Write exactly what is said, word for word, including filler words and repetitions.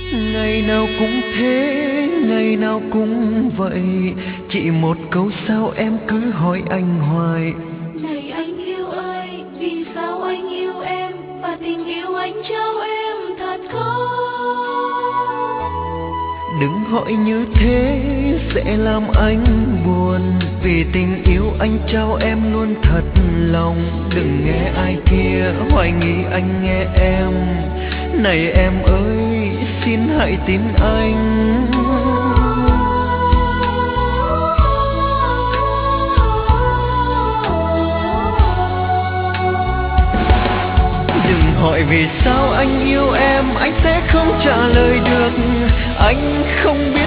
Ngày nào cũng thế, ngày nào cũng vậy, chỉ một câu sao em cứ hỏi anh hoài. Này anh yêu ơi, vì sao anh yêu em, và tình yêu anh trao em thật không? Đừng hỏi như thế sẽ làm anh buồn, vì tình yêu anh trao em luôn thật lòng. Đừng nghe ai kia hoài nghi anh nghe em, này em ơi xin hãy tin anh. Đừng hỏi vì sao anh yêu em, anh sẽ không trả lời được. Anh không biết